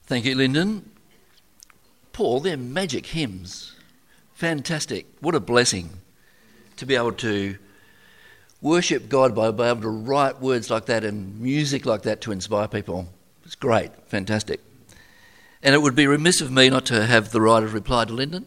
Thank you, Lyndon. Paul, they're magic hymns. Fantastic. What a blessing to be able to worship God by being able to write words like that and music like that to inspire people. It's great. Fantastic. And it would be remiss of me not to have the right of reply to Lyndon.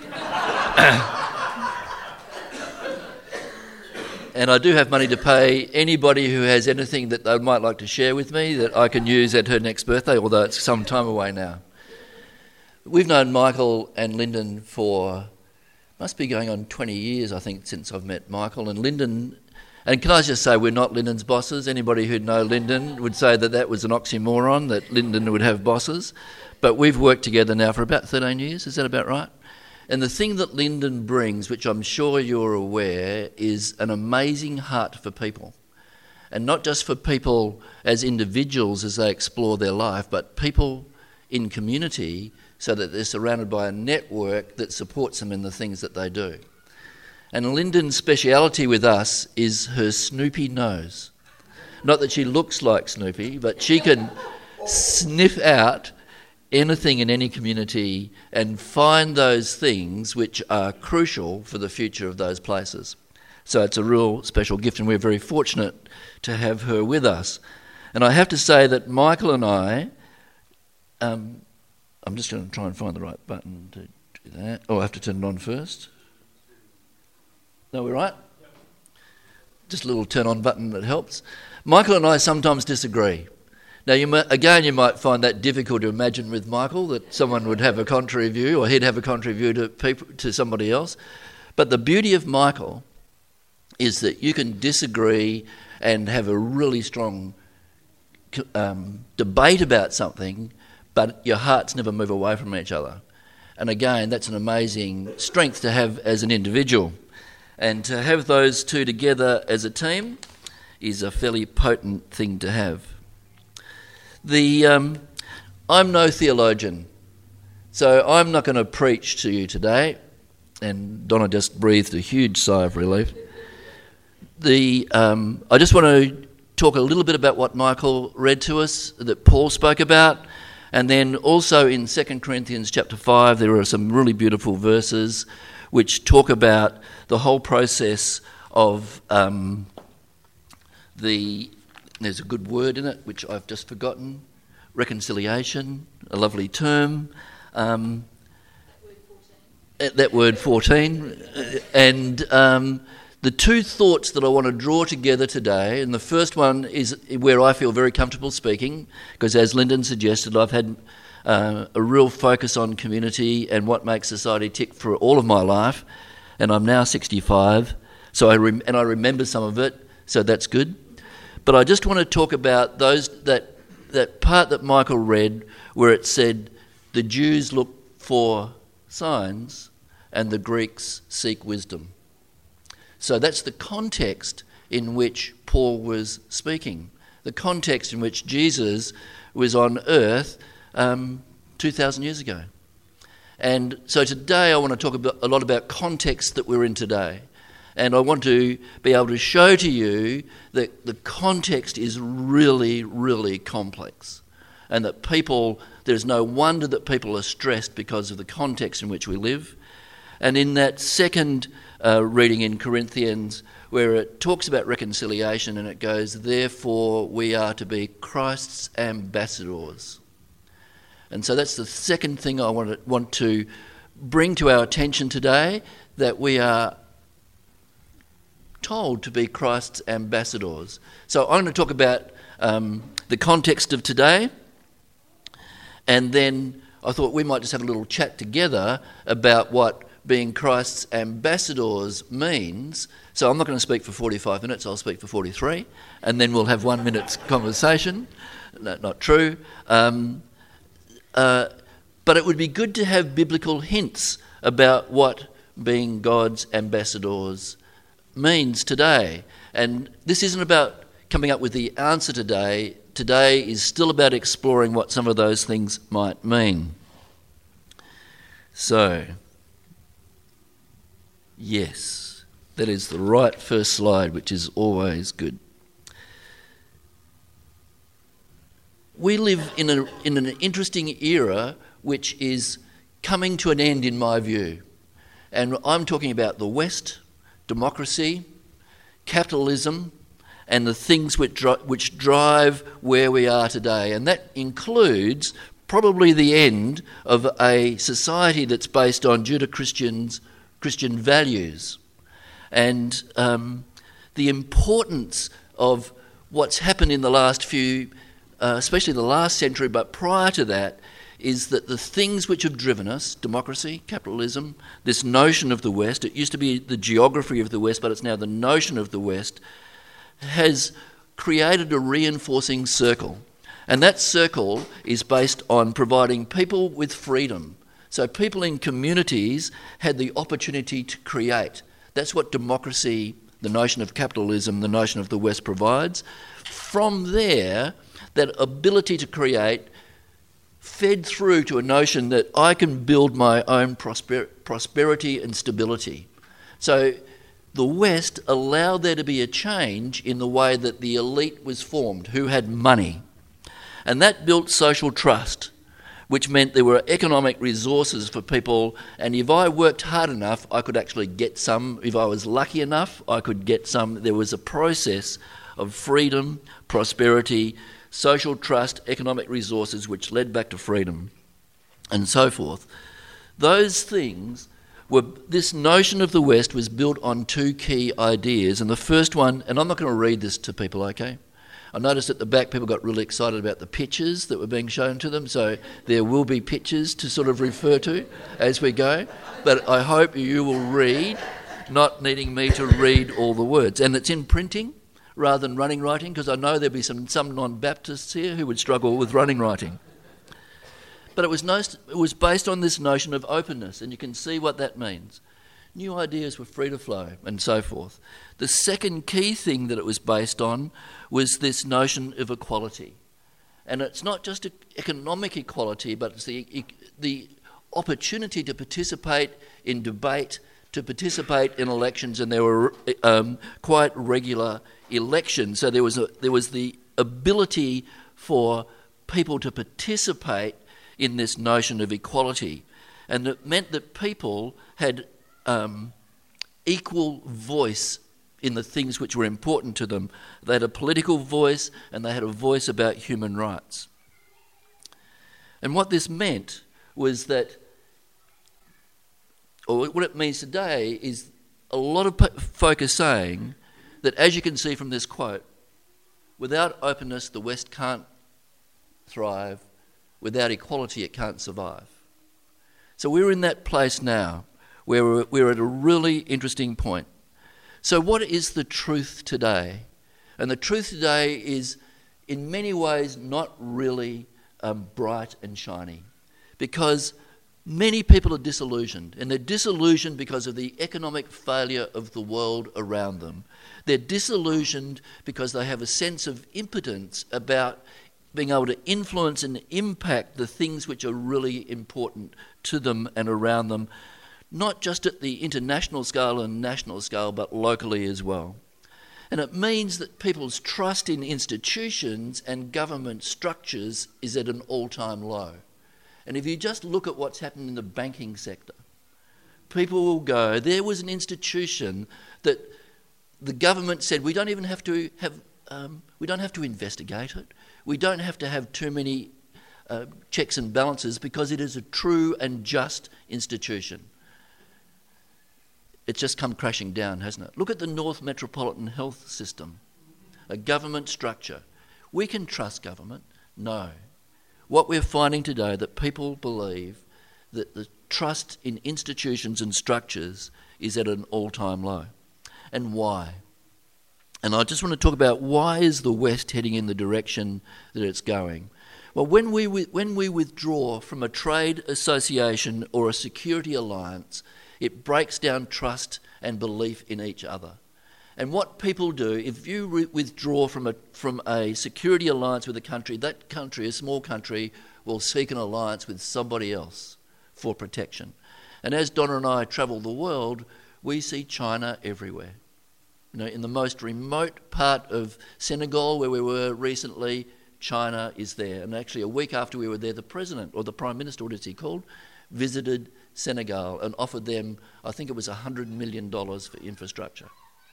And I do have money to pay anybody who has anything that they might like to share with me that I can use at her next birthday, although it's some time away now. We've known Michael and Lyndon for, must be going on 20 years, I think, since I've met Michael. And Lyndon, and can I just say we're not Lyndon's bosses. Anybody who'd know Lyndon would say that that was an oxymoron, that Lyndon would have bosses. But we've worked together now for about 13 years, is that about right? And the thing that Lyndon brings, which I'm sure you're aware, is an amazing heart for people. And not just for people as individuals as they explore their life, but people in community so that they're surrounded by a network that supports them in the things that they do. And Lyndon's speciality with us is her Snoopy nose. Not that she looks like Snoopy, but she can sniff out anything in any community and find those things which are crucial for the future of those places. So it's a real special gift, and we're very fortunate to have her with us. And I have to say that Michael and I, I'm just going to try and find the right button to do that. Oh, I have to turn it on first. No, we're right? Just a little turn on button that helps. Michael and I sometimes disagree. Now, you might find that difficult to imagine with Michael, that someone would have a contrary view or he'd have a contrary view to somebody else. But the beauty of Michael is that you can disagree and have a really strong debate about something, but your hearts never move away from each other. And again, that's an amazing strength to have as an individual. And to have those two together as a team is a fairly potent thing to have. I'm no theologian, so I'm not going to preach to you today, and Donna just breathed a huge sigh of relief. I just want to talk a little bit about what Michael read to us, that Paul spoke about, and then also in 2 Corinthians chapter 5 there are some really beautiful verses which talk about the whole process of there's a good word in it, which I've just forgotten. Reconciliation, a lovely term. That word 14. And the two thoughts that I want to draw together today, and the first one is where I feel very comfortable speaking, because as Lyndon suggested, I've had a real focus on community and what makes society tick for all of my life, and I'm now 65, so I remember some of it, so that's good. But I just want to talk about that part that Michael read where it said the Jews look for signs and the Greeks seek wisdom. So that's the context in which Paul was speaking, the context in which Jesus was on earth 2,000 years ago. And so today I want to talk a lot about context that we're in today. And I want to be able to show to you that the context is really, really complex. And that there's no wonder that people are stressed because of the context in which we live. And in that second reading in Corinthians, where it talks about reconciliation and it goes, therefore we are to be Christ's ambassadors. And so that's the second thing I want to bring to our attention today, that we are told to be Christ's ambassadors. So I'm going to talk about the context of today, and then I thought we might just have a little chat together about what being Christ's ambassadors means. So I'm not going to speak for 45 minutes, I'll speak for 43, and then we'll have 1 minute's conversation. No, not true. But it would be good to have biblical hints about what being God's ambassadors means today. And this isn't about coming up with the answer today. Today is still about exploring what some of those things might mean. So, yes, that is the right first slide, which is always good. we live in an interesting era which is coming to an end in my view. And I'm talking about the West, democracy, capitalism, and the things which drive where we are today. And that includes probably the end of a society that's based on Judeo-Christian values. And the importance of what's happened in the last few, especially the last century, but prior to that, is that the things which have driven us, democracy, capitalism, this notion of the West, it used to be the geography of the West, but it's now the notion of the West, has created a reinforcing circle. And that circle is based on providing people with freedom. So people in communities had the opportunity to create. That's what democracy, the notion of capitalism, the notion of the West provides. From there, that ability to create fed through to a notion that I can build my own prosperity and stability. So the West allowed there to be a change in the way that the elite was formed, who had money. And that built social trust, which meant there were economic resources for people, and if I worked hard enough, I could actually get some. If I was lucky enough, I could get some. There was a process of freedom, prosperity, social trust, economic resources, which led back to freedom, and so forth. Those things were, this notion of the West was built on two key ideas, and the first one, and I'm not going to read this to people, okay? I noticed at the back people got really excited about the pictures that were being shown to them, so there will be pictures to sort of refer to as we go, but I hope you will read, not needing me to read all the words. And it's in printing rather than running writing, because I know there'll be some non-Baptists here who would struggle with running writing. But it was based on this notion of openness, and you can see what that means. New ideas were free to flow, and so forth. The second key thing that it was based on was this notion of equality. And it's not just economic equality, but it's the opportunity to participate in debate, to participate in elections, and there were quite regular elections. So there was the ability for people to participate in this notion of equality, and it meant that people had equal voice in the things which were important to them. They had a political voice, and they had a voice about human rights. And what this meant was that, or what it means today, is a lot of folk are saying that, as you can see from this quote, without openness the West can't thrive, without equality it can't survive. So we're in that place now where we're at a really interesting point. So what is the truth today? And the truth today is in many ways not really bright and shiny, because many people are disillusioned, and they're disillusioned because of the economic failure of the world around them. They're disillusioned because they have a sense of impotence about being able to influence and impact the things which are really important to them and around them, not just at the international scale and national scale, but locally as well. And it means that people's trust in institutions and government structures is at an all-time low. And if you just look at what's happened in the banking sector, people will go, there was an institution that the government said we don't even have to we don't have to investigate it. We don't have to have too many checks and balances because it is a true and just institution. It's just come crashing down, hasn't it? Look at the North Metropolitan Health System, a government structure. We can trust government? No. What we're finding today, that people believe that the trust in institutions and structures is at an all-time low. And why? And I just want to talk about, why is the West heading in the direction that it's going? Well, when we withdraw from a trade association or a security alliance, it breaks down trust and belief in each other. And what people do, if you withdraw from a security alliance with a country, that country, a small country, will seek an alliance with somebody else for protection. And as Donna and I travel the world, we see China everywhere. You know, in the most remote part of Senegal, where we were recently, China is there. And actually, a week after we were there, the President, or the Prime Minister, what is he called, visited Senegal and offered them, I think it was $100 million for infrastructure.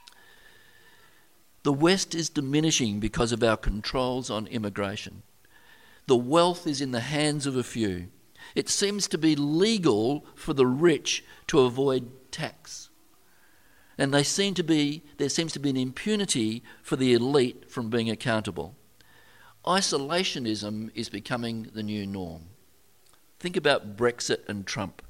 The West is diminishing because of our controls on immigration. The wealth is in the hands of a few. It seems to be legal for the rich to avoid tax. And there seems to be an impunity for the elite from being accountable. Isolationism is becoming the new norm. Think about Brexit and Trump.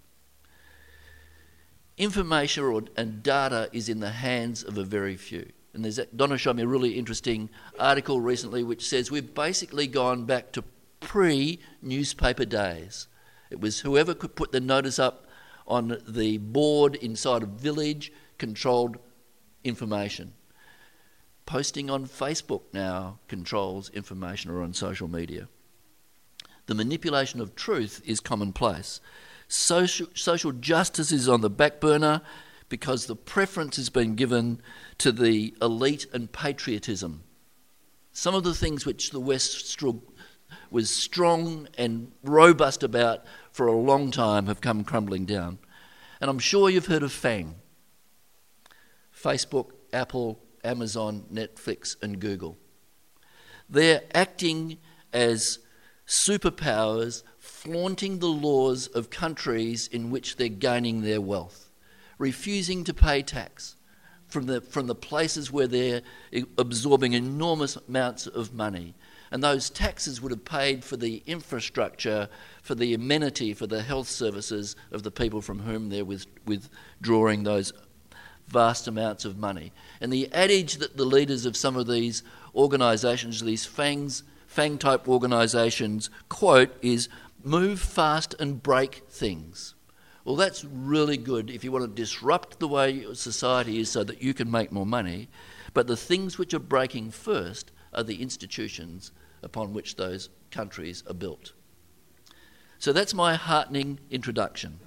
Information and data is in the hands of a very few. And Donna showed me a really interesting article recently which says we've basically gone back to pre-newspaper days. It was whoever could put the notice up on the board inside a village controlled information. Posting on Facebook now controls information, or on social media. The manipulation of truth is commonplace. Social justice is on the back burner because the preference has been given to the elite and patriotism. Some of the things which the West was strong and robust about for a long time have come crumbling down. And I'm sure you've heard of FANG. Facebook, Apple, Amazon, Netflix and Google. They're acting as superpowers, flaunting the laws of countries in which they're gaining their wealth, refusing to pay tax from the places where they're absorbing enormous amounts of money. And those taxes would have paid for the infrastructure, for the amenity, for the health services of the people from whom they're withdrawing those vast amounts of money. And the adage that the leaders of some of these organisations, these FANG-type organisations, quote is, "Move fast and break things." Well, that's really good if you want to disrupt the way society is so that you can make more money. But the things which are breaking first are the institutions upon which those countries are built. So that's my heartening introduction.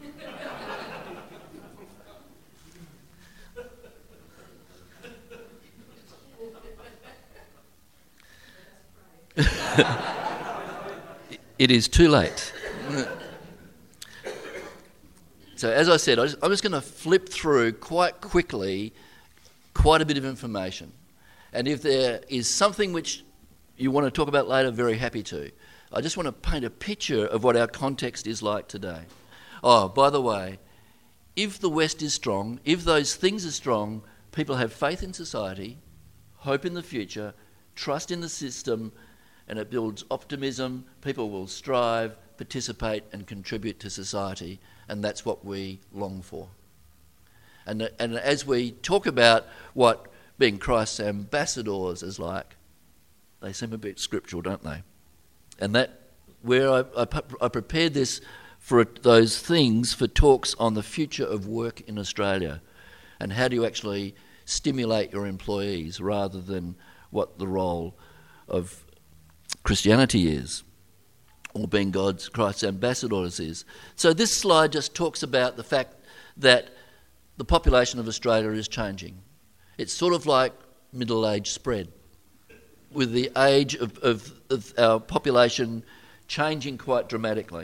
It is too late. So as I said, I'm just going to flip through quite quickly quite a bit of information. And if there is something which you want to talk about later, very happy to. I just want to paint a picture of what our context is like today. Oh, by the way, if the West is strong, if those things are strong, people have faith in society, hope in the future, trust in the system, and it builds optimism. People will strive, participate and contribute to society, and that's what we long for. And as we talk about what being Christ's ambassadors is like, they seem a bit scriptural, don't they? And that, where I prepared this for those things for talks on the future of work in Australia, and how do you actually stimulate your employees rather than what the role of Christianity is, or being Christ's ambassadors is. So this slide just talks about the fact that the population of Australia is changing. It's sort of like middle age spread, with the age of our population changing quite dramatically.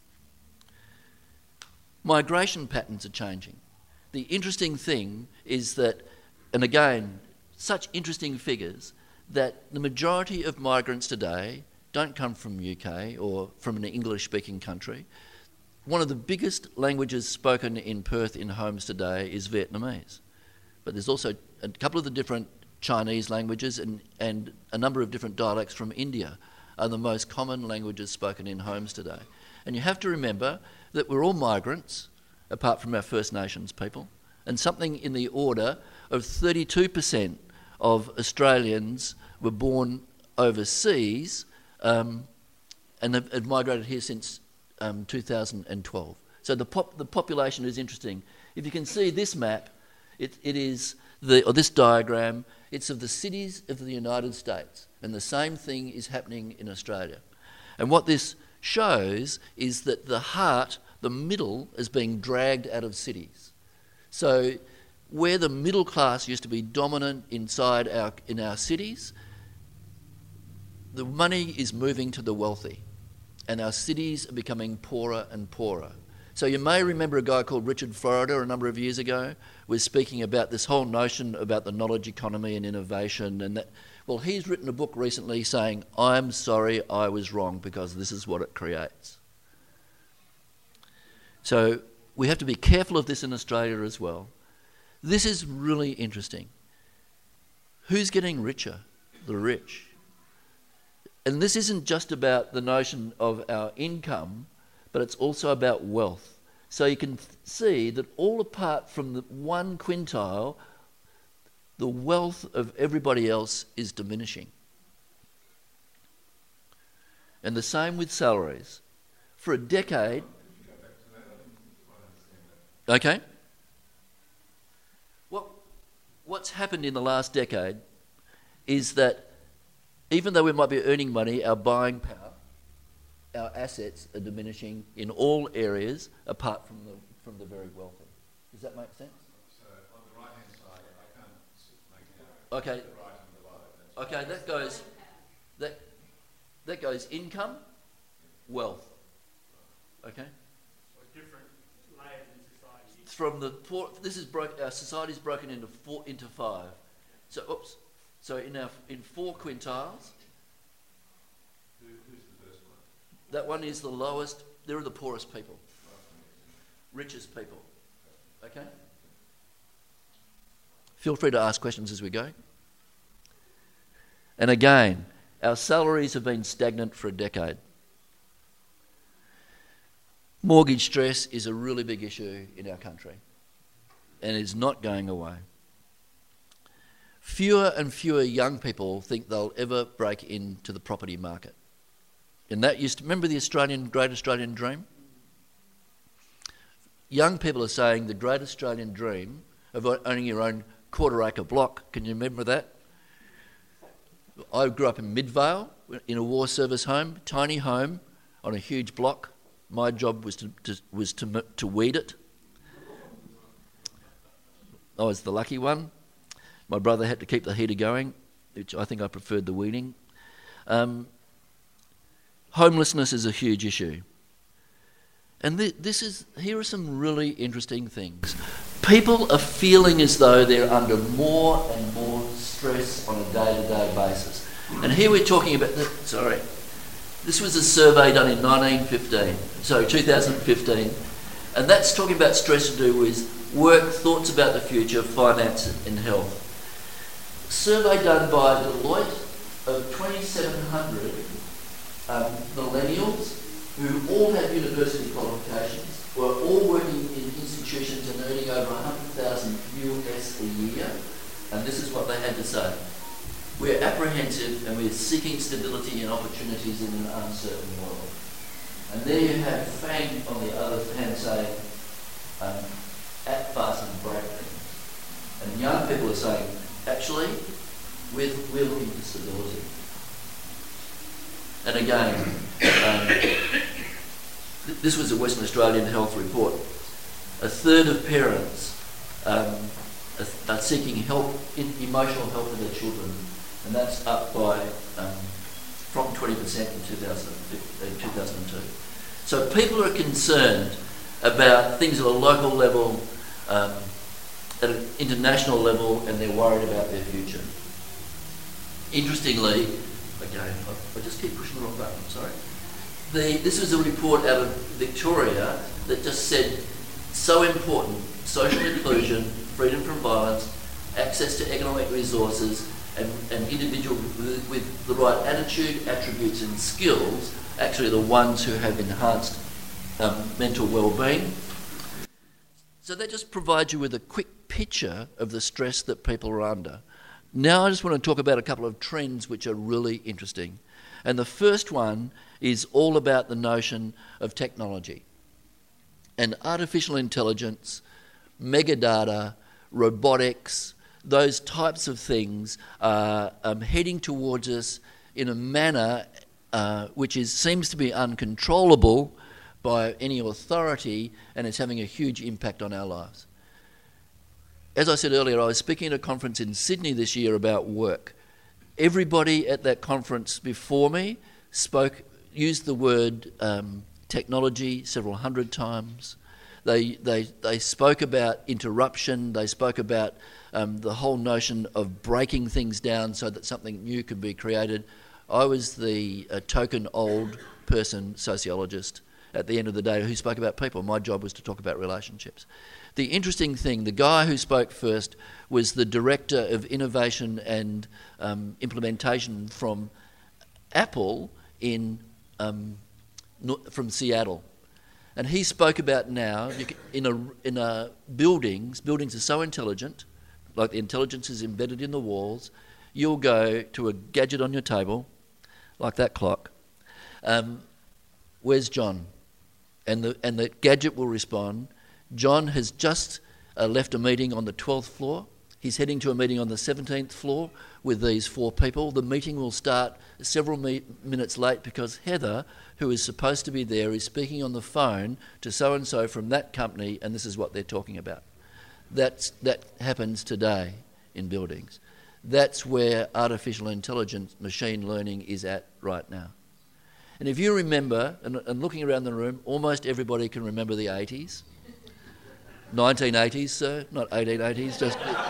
Migration patterns are changing. The interesting thing is that, and again, such interesting figures, that the majority of migrants today don't come from UK or from an English-speaking country. One of the biggest languages spoken in Perth in homes today is Vietnamese. But there's also a couple of the different Chinese languages and a number of different dialects from India are the most common languages spoken in homes today. And you have to remember that we're all migrants, apart from our First Nations people, and something in the order of 32% of Australians were born overseas and have migrated here since 2012. So the population is interesting. If you can see this map, it is this diagram. It's of the cities of the United States, and the same thing is happening in Australia. And what this shows is that the middle, is being dragged out of cities. So where the middle class used to be dominant in our cities, the money is moving to the wealthy, and our cities are becoming poorer and poorer. So you may remember a guy called Richard Florida a number of years ago was speaking about this whole notion about the knowledge economy and innovation, and that. Well, he's written a book recently saying, "I'm sorry, I was wrong because this is what it creates." So we have to be careful of this in Australia as well. This is really interesting. Who's getting richer? The rich. And this isn't just about the notion of our income, but it's also about wealth. So you can see that all apart from the one quintile, the wealth of everybody else is diminishing. And the same with salaries. For a decade... Okay. What's happened in the last decade is that even though we might be earning money, our buying power, our assets are diminishing in all areas apart from the very wealthy. Does that make sense? So on the right-hand side, I can't make it out. Okay. The right and below. Okay, that goes income, wealth. Okay. So different layers in society. From the poor, our society's broken into five. So in 4 quintiles. Who's the first one? That one is the lowest. They're the poorest people, richest people. Okay. Feel free to ask questions as we go. And again, our salaries have been stagnant for a decade. Mortgage stress is a really big issue in our country, and it's not going away. Fewer and fewer young people think they'll ever break into the property market. And that remember the Great Australian Dream? Young people are saying the Great Australian Dream of owning your own quarter-acre block. Can you remember that? I grew up in Midvale in a war service home, tiny home on a huge block. My job was to weed it. I was the lucky one. My brother had to keep the heater going, which I think I preferred the weeding. Homelessness is a huge issue. And here are some really interesting things. People are feeling as though they're under more and more stress on a day-to-day basis. And here we're talking about this was a survey done in 2015, and that's talking about stress to do with work, thoughts about the future, finance and health. Survey done by Deloitte of 2,700 millennials who all had university qualifications, were all working in institutions and earning over $100,000 US a year, and this is what they had to say. We're apprehensive and we're seeking stability and opportunities in an uncertain world. And there you have Fang on the other hand saying, act fast and break things. And young people are saying, actually, we're looking for stability. And again, this was a Western Australian Health report. A third of parents are seeking help, emotional help for their children, and that's up by from 20% in 2002. So people are concerned about things at a local level, at an international level, and they're worried about their future. Interestingly, again, I just keep pushing the wrong button, sorry. This was a report out of Victoria that just said, so important, social inclusion, freedom from violence, access to economic resources, and individuals with the right attitude, attributes and skills, actually the ones who have enhanced mental well-being. So that just provides you with a quick picture of the stress that people are under. Now I just want to talk about a couple of trends which are really interesting. And the first one is all about the notion of technology and artificial intelligence, megadata, robotics. Those types of things are heading towards us in a manner which seems to be uncontrollable by any authority, and it's having a huge impact on our lives. As I said earlier, I was speaking at a conference in Sydney this year about work. Everybody at that conference before me used the word technology several hundred times. They spoke about interruption. They spoke about the whole notion of breaking things down so that something new could be created. I was the token old person sociologist at the end of the day who spoke about people. My job was to talk about relationships. The interesting thing, the guy who spoke first was the director of innovation and implementation from Apple from Seattle. And he spoke about now, buildings are so intelligent, like the intelligence is embedded in the walls, you'll go to a gadget on your table, like that clock, where's John? And the gadget will respond, John has just left a meeting on the 12th floor. He's heading to a meeting on the 17th floor with these 4 people. The meeting will start several minutes late because Heather, who is supposed to be there, is speaking on the phone to so-and-so from that company, and this is what they're talking about. That happens today in buildings. That's where artificial intelligence, machine learning is at right now. And if you remember, and looking around the room, almost everybody can remember the 80s. 1980s, sir, not 1880s,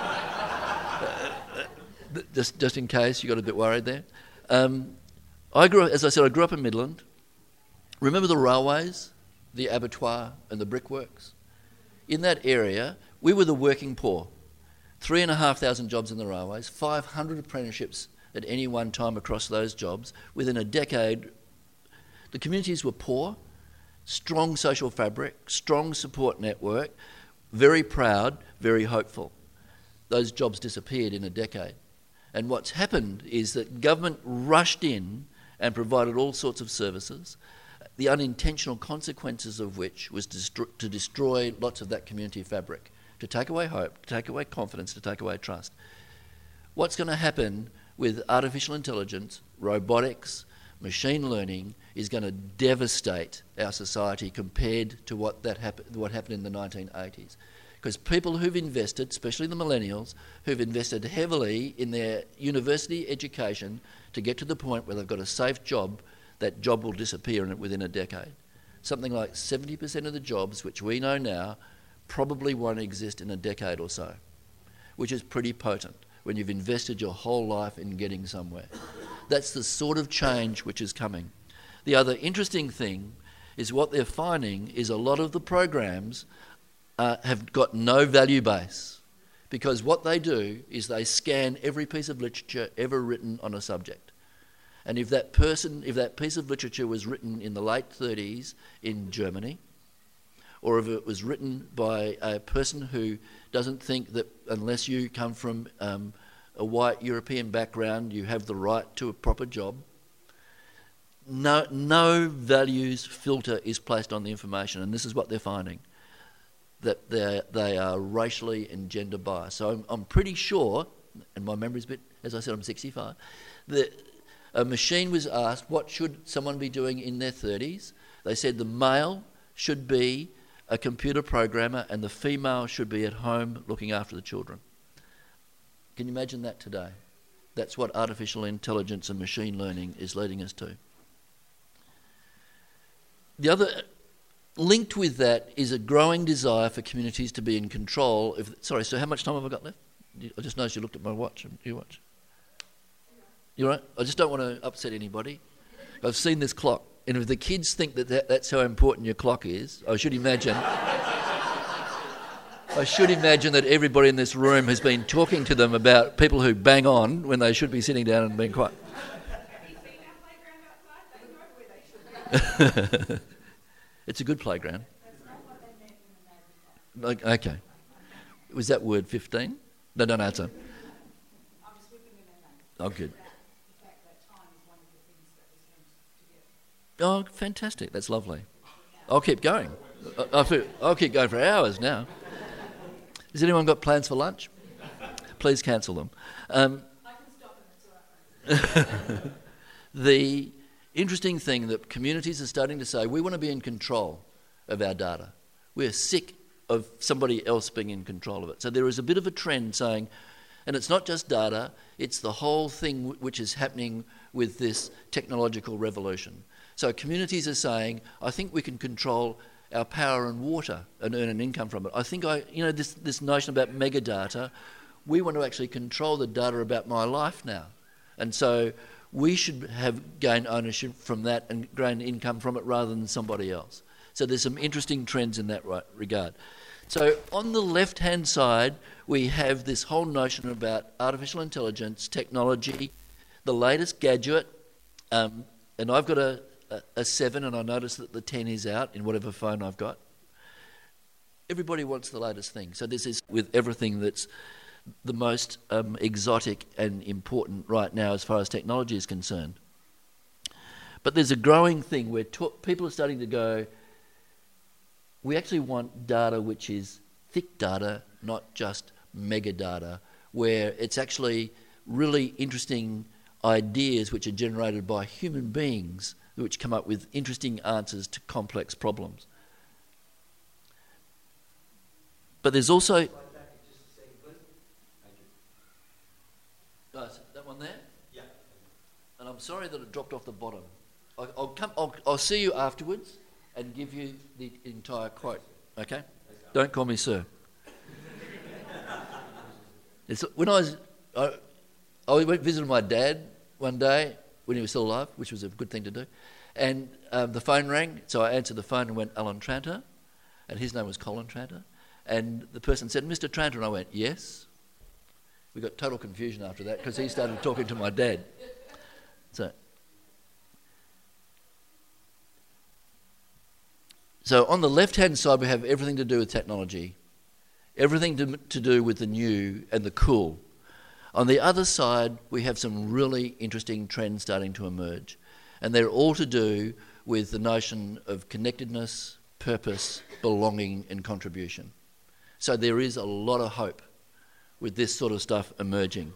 just in case you got a bit worried there. I grew up in Midland. Remember the railways, the abattoir and the brickworks? In that area, we were the working poor. 3,500 jobs in the railways, 500 apprenticeships at any one time across those jobs. Within a decade, the communities were poor, strong social fabric, strong support network, very proud, very hopeful. Those jobs disappeared in a decade. And what's happened is that government rushed in and provided all sorts of services, the unintentional consequences of which was to destroy lots of that community fabric, to take away hope, to take away confidence, to take away trust. What's going to happen with artificial intelligence, robotics, machine learning is going to devastate our society compared to what happened in the 1980s. Because people who've invested, especially the millennials, who've invested heavily in their university education to get to the point where they've got a safe job, that job will disappear within a decade. Something like 70% of the jobs, which we know now, probably won't exist in a decade or so, which is pretty potent when you've invested your whole life in getting somewhere. That's the sort of change which is coming. The other interesting thing is what they're finding is a lot of the programs have got no value base, because what they do is they scan every piece of literature ever written on a subject. And if that piece of literature was written in the late 30s in Germany, or if it was written by a person who doesn't think that unless you come from a white European background, you have the right to a proper job, no values filter is placed on the information, and this is what they're finding, that they are racially and gender biased. So I'm pretty sure, and my memory's a bit, as I said, I'm 65, that a machine was asked, what should someone be doing in their 30s? They said the male should be a computer programmer and the female should be at home looking after the children. Can you imagine that today? That's what artificial intelligence and machine learning is leading us to. The other, linked with that, is a growing desire for communities to be in control. So how much time have I got left? I just noticed you looked at my watch. You watch? You right? I just don't want to upset anybody. I've seen this clock, and if the kids think that's how important your clock is, I should imagine that everybody in this room has been talking to them about people who bang on when they should be sitting down and being quiet. It's a good playground. Okay. Was that word 15? No, it's a... Oh, good. Oh, fantastic. That's lovely. I'll keep going. I'll keep going for hours now. Has anyone got plans for lunch? Please cancel them. I can stop them. The interesting thing that communities are starting to say, we want to be in control of our data. We're sick of somebody else being in control of it. So there is a bit of a trend saying, And it's not just data, it's the whole thing which is happening with this technological revolution. So communities are saying, I think we can control our power and water and earn an income from it. I think this notion about mega data, we want to actually control the data about my life now. And so we should have gained ownership from that and gain income from it rather than somebody else. So there's some interesting trends in that regard. So on the left-hand side, we have this whole notion about artificial intelligence, technology, the latest gadget, and I've got a 7 and I notice that the 10 is out in whatever phone I've got. Everybody wants the latest thing. So this is with everything that's the most exotic and important right now as far as technology is concerned. But there's a growing thing where people are starting to go, we actually want data which is thick data, not just mega data, where it's actually really interesting ideas which are generated by human beings which come up with interesting answers to complex problems. But there's also... that one there? Yeah. And I'm sorry that it dropped off the bottom. I'll see you afterwards and give you the entire quote. Okay? Don't call me sir. When I went visited my dad one day when he was still alive, which was a good thing to do, and the phone rang, so I answered the phone and went, Alan Tranter, and his name was Colin Tranter, and the person said, Mr. Tranter, and I went, yes. We got total confusion after that because he started talking to my dad. So on the left-hand side, we have everything to do with technology, everything to do with the new and the cool. On the other side, we have some really interesting trends starting to emerge, and they're all to do with the notion of connectedness, purpose, belonging, and contribution. So there is a lot of hope with this sort of stuff emerging.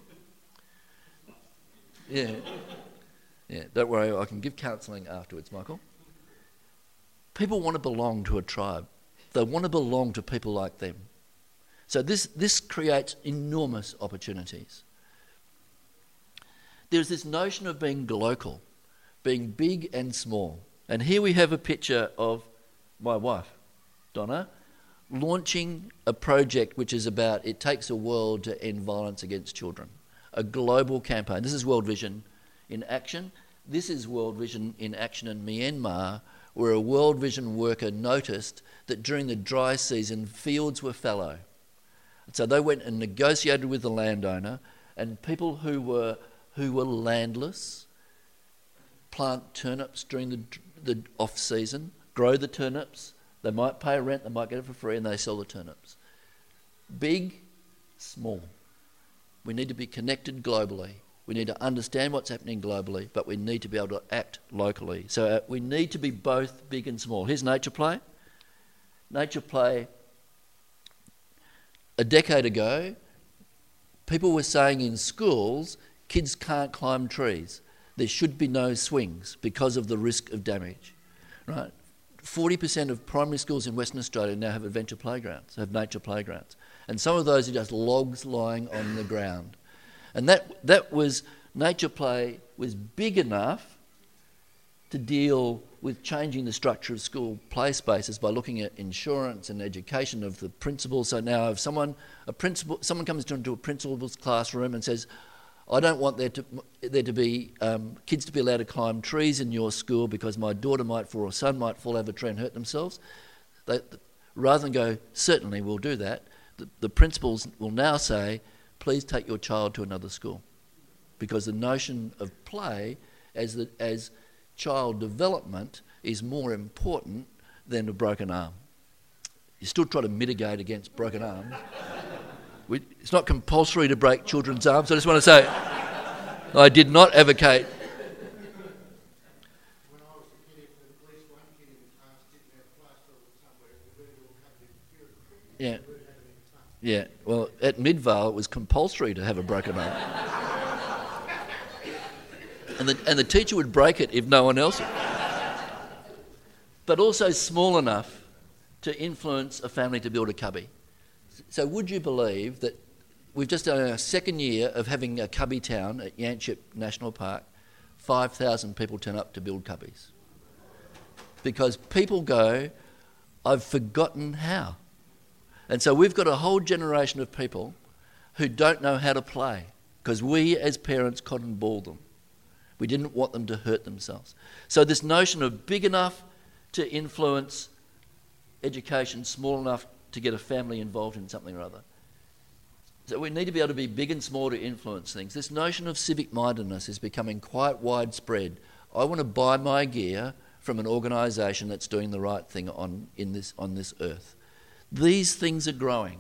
Yeah, don't worry, I can give counselling afterwards, Michael. People want to belong to a tribe. They want to belong to people like them. So this creates enormous opportunities. There's this notion of being glocal, being big and small. And here we have a picture of my wife, Donna, launching a project which is about it takes a world to end violence against children. A global campaign. This is World Vision in action. This is World Vision in action in Myanmar, where a World Vision worker noticed that during the dry season, fields were fallow. So they went and negotiated with the landowner, and people who were landless plant turnips during the off-season, grow the turnips. They might pay rent, they might get it for free, and they sell the turnips. Big, small. We need to be connected globally. We need to understand what's happening globally, but we need to be able to act locally. So we need to be both big and small. Here's Nature Play. Nature Play, a decade ago, people were saying in schools, kids can't climb trees. There should be no swings because of the risk of damage. Right? 40% of primary schools in Western Australia now have adventure playgrounds, have nature playgrounds. And some of those are just logs lying on the ground. And that was, Nature Play was big enough to deal with changing the structure of school play spaces by looking at insurance and education of the principals. So now if someone comes into a principal's classroom and says, I don't want there to be kids to be allowed to climb trees in your school because my daughter might fall or son might fall over a tree and hurt themselves. Rather than go, certainly we'll do that, the principals will now say, please take your child to another school. Because the notion of play as child development is more important than a broken arm. You still try to mitigate against broken arms. It's not compulsory to break children's arms. I just want to say, I did not advocate. When I was a kid, at least one kid in the class didn't have plaster somewhere, the bird all covered in fury. Yeah. Yeah, well, at Midvale it was compulsory to have a broken arm. And the teacher would break it if no one else would. But also small enough to influence a family to build a cubby. So would you believe that we've just done our second year of having a cubby town at Yanchep National Park. 5,000 people turn up to build cubbies. Because people go, I've forgotten how. And so we've got a whole generation of people who don't know how to play because we as parents cotton ball them. We didn't want them to hurt themselves. So this notion of big enough to influence education, small enough to get a family involved in something or other. So we need to be able to be big and small to influence things. This notion of civic mindedness is becoming quite widespread. I want to buy my gear from an organisation that's doing the right thing on this earth. These things are growing,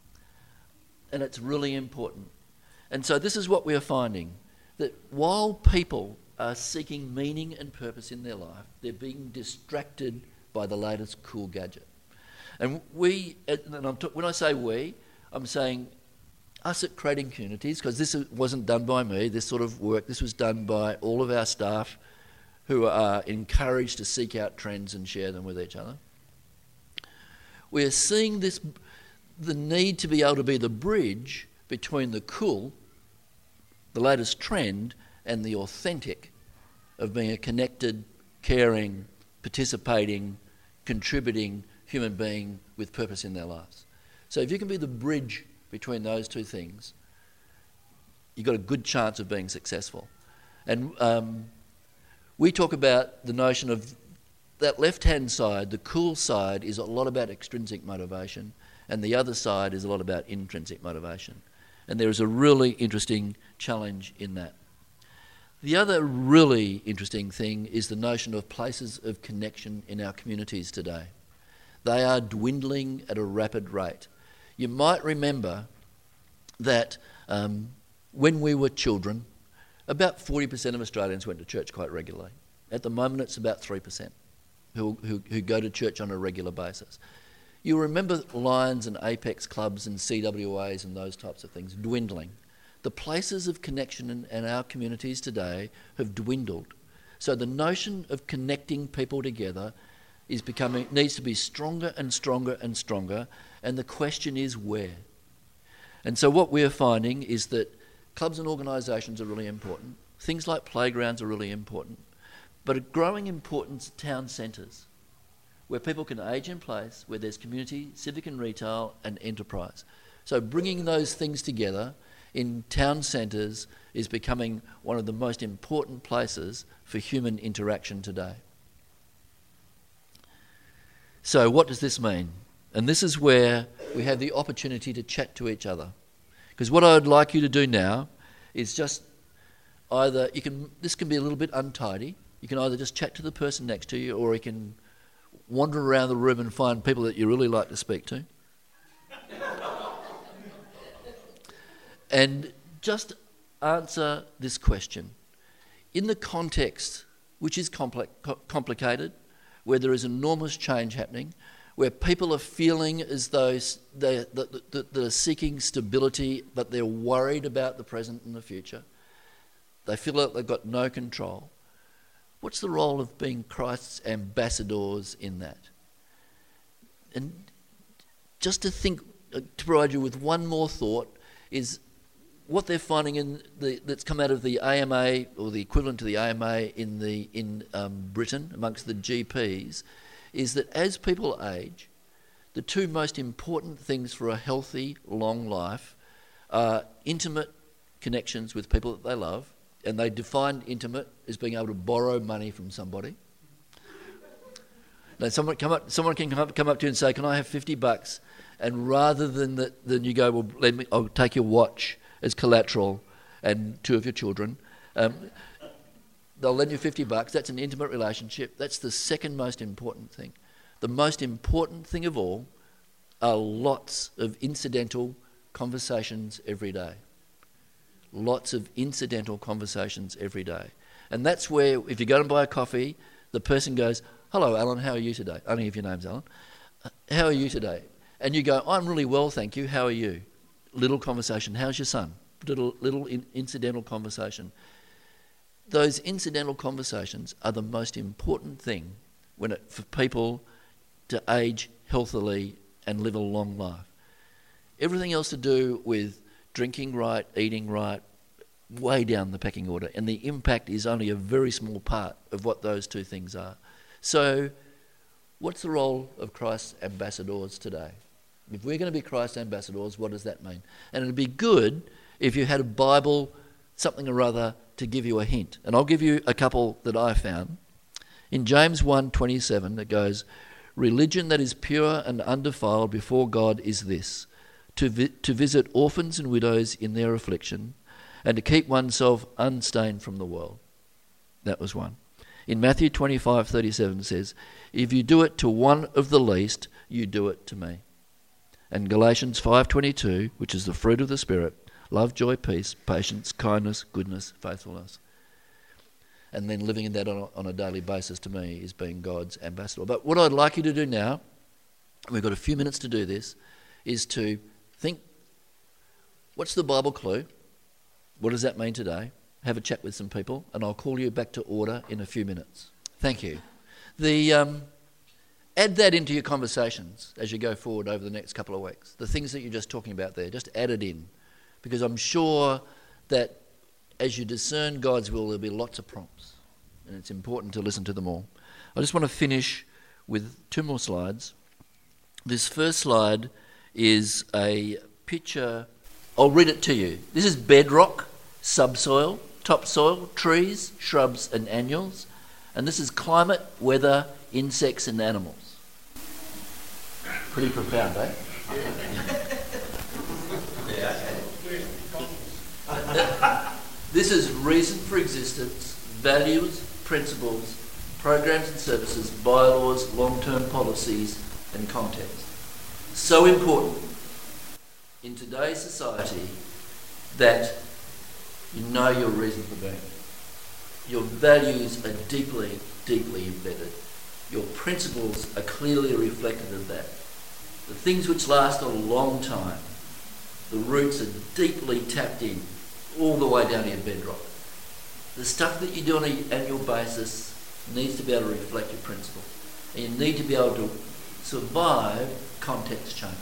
and it's really important. And so this is what we are finding, that while people are seeking meaning and purpose in their life, they're being distracted by the latest cool gadget. And when I say we, I'm saying us at Creating Communities, because this wasn't done by me, this sort of work, this was done by all of our staff who are encouraged to seek out trends and share them with each other. We are seeing the need to be able to be the bridge between the cool, the latest trend, and the authentic of being a connected, caring, participating, contributing human being with purpose in their lives. So if you can be the bridge between those two things, you've got a good chance of being successful. And we talk about the notion of that left-hand side, the cool side, is a lot about extrinsic motivation, and the other side is a lot about intrinsic motivation. And there is a really interesting challenge in that. The other really interesting thing is the notion of places of connection in our communities today. They are dwindling at a rapid rate. You might remember that when we were children, about 40% of Australians went to church quite regularly. At the moment, it's about 3% who go to church on a regular basis. You remember Lions and Apex clubs and CWAs and those types of things dwindling. The places of connection in our communities today have dwindled. So the notion of connecting people together needs to be stronger and stronger and stronger, and the question is where. And so what we're finding is that clubs and organisations are really important. Things like playgrounds are really important. But a growing importance town centres, where people can age in place, where there's community, civic and retail, and enterprise. So bringing those things together in town centres is becoming one of the most important places for human interaction today. So what does this mean? And this is where we have the opportunity to chat to each other. Because what I would like you to do now is just this can be a little bit untidy. You can either just chat to the person next to you, or you can wander around the room and find people that you really like to speak to. And just answer this question. In the context, which is complicated, where there is enormous change happening, where people are feeling as though they're seeking stability, but they're worried about the present and the future. They feel like they've got no control. What's the role of being Christ's ambassadors in that? And just to provide you with one more thought, is what they're finding that's come out of the AMA, or the equivalent to the AMA in Britain amongst the GPs, is that as people age, the two most important things for a healthy, long life are intimate connections with people that they love, and they define intimate as being able to borrow money from somebody. Now, someone can come up to you and say, "Can I have $50?" And rather than you go, "Well, I'll take your watch as collateral and two of your children," they'll lend you $50. That's an intimate relationship. That's the second most important thing. The most important thing of all are lots of incidental conversations every day. Lots of incidental conversations every day. And that's where, if you go and buy a coffee, the person goes, "Hello, Alan, how are you today?" I don't know if your name's Alan. "How are you today?" And you go, "I'm really well, thank you. How are you?" Little conversation. "How's your son?" Little incidental conversation. Those incidental conversations are the most important thing for people to age healthily and live a long life. Everything else to do with drinking right, eating right, way down the pecking order. And the impact is only a very small part of what those two things are. So what's the role of Christ's ambassadors today? If we're going to be Christ's ambassadors, what does that mean? And it'd be good if you had a Bible, something or other, to give you a hint. And I'll give you a couple that I found. In James 1:27, it goes, "Religion that is pure and undefiled before God is this, to visit orphans and widows in their affliction, and to keep oneself unstained from the world." That was one. In Matthew 25:37 it says, "If you do it to one of the least, you do it to me." And Galatians 5:22, which is the fruit of the Spirit, love, joy, peace, patience, kindness, goodness, faithfulness. And then living in that on a daily basis, to me, is being God's ambassador. But what I'd like you to do now, we've got a few minutes to do this, is to think, what's the Bible clue? What does that mean today? Have a chat with some people, and I'll call you back to order in a few minutes. Thank you. Add that into your conversations as you go forward over the next couple of weeks. The things that you're just talking about there, just add it in. Because I'm sure that as you discern God's will, there'll be lots of prompts. And it's important to listen to them all. I just want to finish with two more slides. This first slide is a picture. I'll read it to you. This is bedrock, subsoil, topsoil, trees, shrubs and annuals. And this is climate, weather, insects and animals. Pretty profound, eh? This is reason for existence, values, principles, programs and services, bylaws, long-term policies and context. So important in today's society that you know your reason for being. Your values are deeply, deeply embedded. Your principles are clearly reflective of that. The things which last a long time, the roots are deeply tapped in, all the way down to your bedrock. The stuff that you do on an annual basis needs to be able to reflect your principles. And you need to be able to survive context change.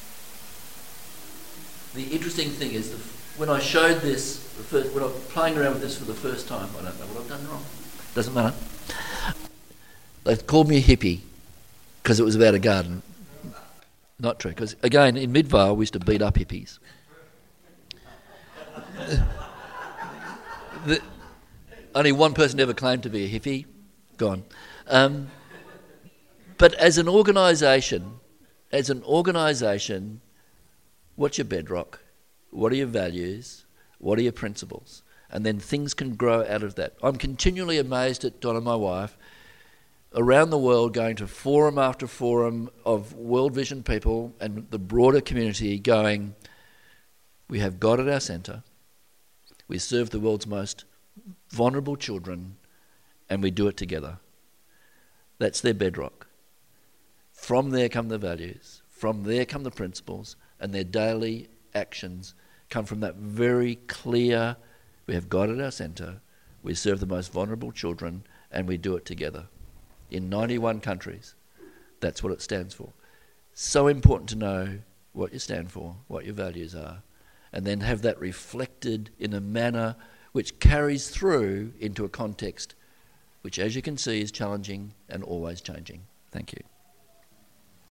The interesting thing is, when I showed this, when I was playing around with this for the first time, I don't know what I've done wrong. Doesn't matter. They called me a hippie because it was about a garden. Not true, because again, in Midvale we used to beat up hippies. Only one person ever claimed to be a hippie, gone. But as an organisation, what's your bedrock? What are your values? What are your principles? And then things can grow out of that. I'm continually amazed at Donna, my wife, around the world, going to forum after forum of World Vision people and the broader community, going, we have God at our centre, we serve the world's most vulnerable children, and we do it together. That's their bedrock. From there come the values, from there come the principles, and their daily actions come from that very clear, we have God at our centre, we serve the most vulnerable children, and we do it together. In 91 countries, that's what it stands for. So important to know what you stand for, what your values are, and then have that reflected in a manner which carries through into a context which, as you can see, is challenging and always changing. Thank you.